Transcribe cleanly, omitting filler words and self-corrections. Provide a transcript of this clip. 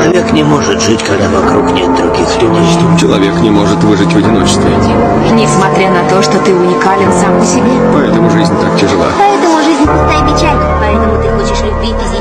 Человек не может жить, когда вокруг нет других людей. Человек не может выжить в одиночестве. Несмотря на то, что ты уникален сам по себе. Поэтому жизнь так тяжела. Поэтому жизнь пустая печаль. Поэтому ты хочешь любви без